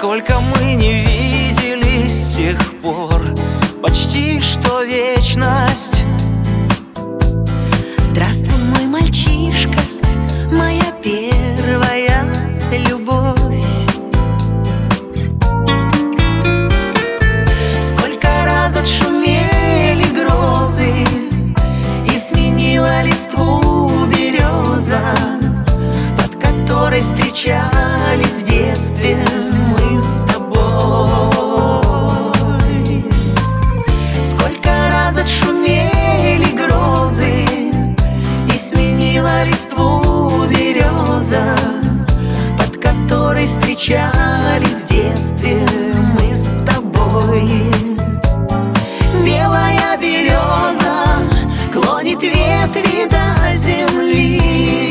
Сколько мы не виделись с тех пор, почти что вечность. Здравствуй, мой мальчишка, моя первая любовь. Сколько раз отшумели грозы и сменила листву береза, под которой встречались в детстве мы с тобой. Сколько раз отшумели грозы и сменила листву береза, под которой встречались в детстве мы с тобой. Белая береза клонит ветви до земли.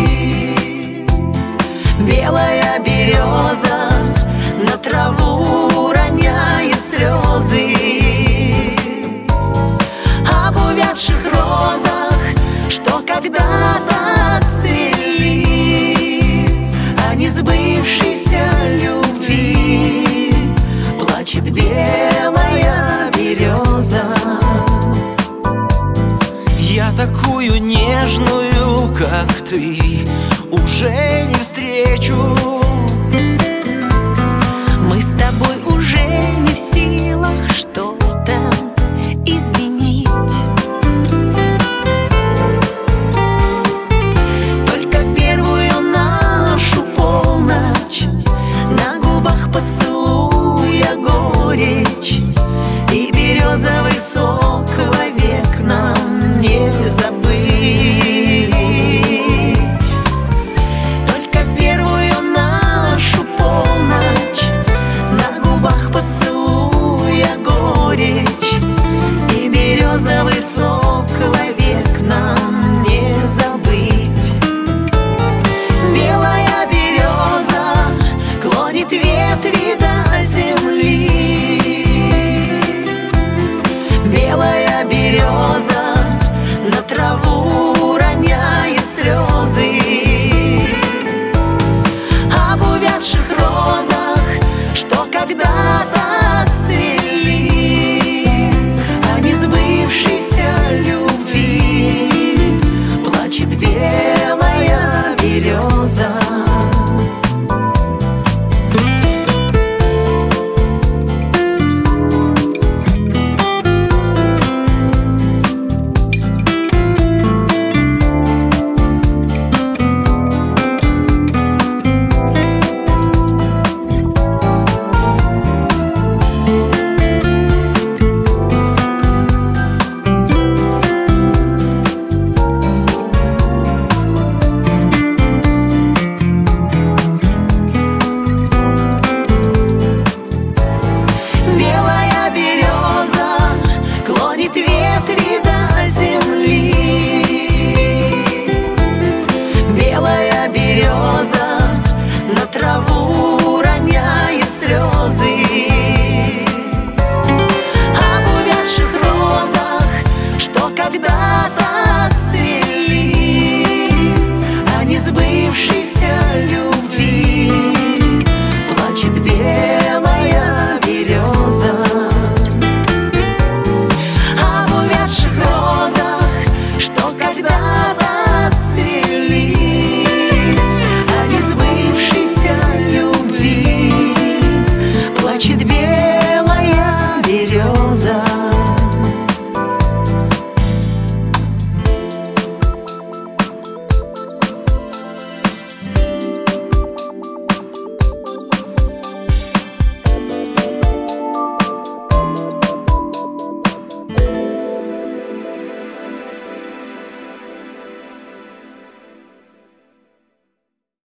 Белая береза на траву роняет слезы. Об увядших розах, что когда-то цвели, о несбывшейся любви плачет белая береза. Я такую нежную, как ты, уже не встречу. Мы с тобой уже не в силах что-то изменить. Только первую нашу полночь, на губах поцелуя горечь, и березовый сок вовек нам не забыть. Только первую нашу полночь, на губах поцелуя горечь, и березовый сок вовек нам не забыть. Белая береза клонит ветви до